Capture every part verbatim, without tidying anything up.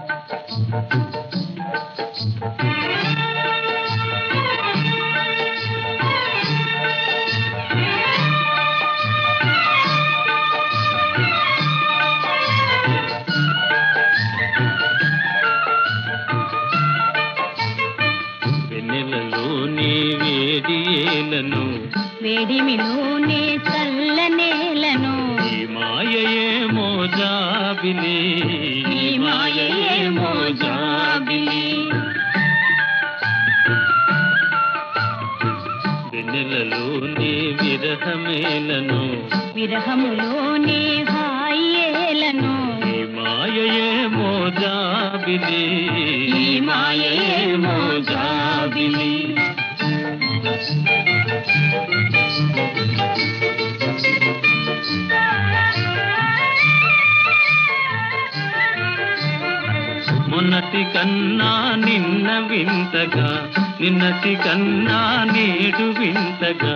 వెన్నెలలోని వేడియేలను వేడిమిలోనే చల్లనేలను ఈ మాయయేమో జాబిలి ఈ మాయయేమో జాబిలి వెన్నెలలోని విరహమేలను విరహములోనే హాయేలను ఈ మాయయేమో జాబిలి ఈ మాయయేమో జాబిలి మొన్నటి కన్నా నిన్న వింతగా నిన్నటి కన్నా నేడు వింతగా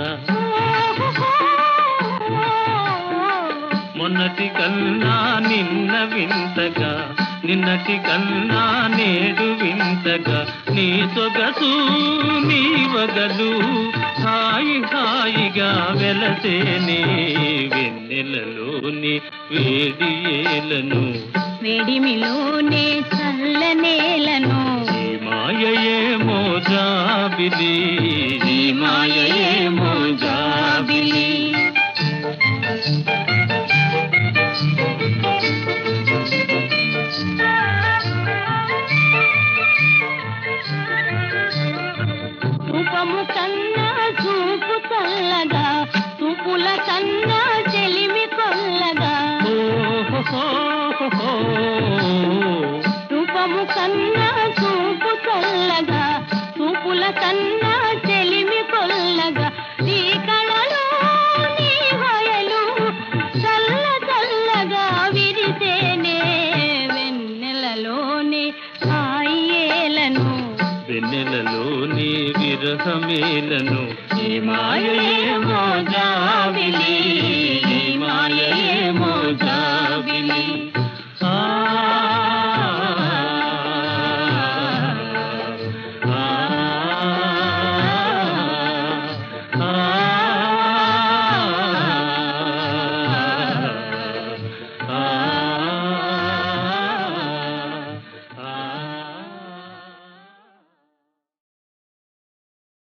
మొన్నటి కన్నా నిన్న వింతగా నిన్నటి కన్నా నేడు వింతగా నీ సొగసు నీ వగలు హాయి హాయిగా వెలసేనే వెన్నెలలోని వేడియేలను వేడిమిలోనే చల్లనేలను ఈ మాయయేమో జాబిలి ఈ మాయయేమో జాబిలి రూపము కన్నా చూపు చల్లగా చూపుల కన్నా చెలిమి కొల్లగా రూపము కన్నా చూపు చల్లగా చూపుల కన్నా చెలిమి కొల్లగా నీ కళలో నీ హయలు చల్ల చల్లగా విరిసేనే వెన్నెలలోని హాయేలను వెన్నెలలోని విరహమేలను ఈ మాయయేమో జాబిలి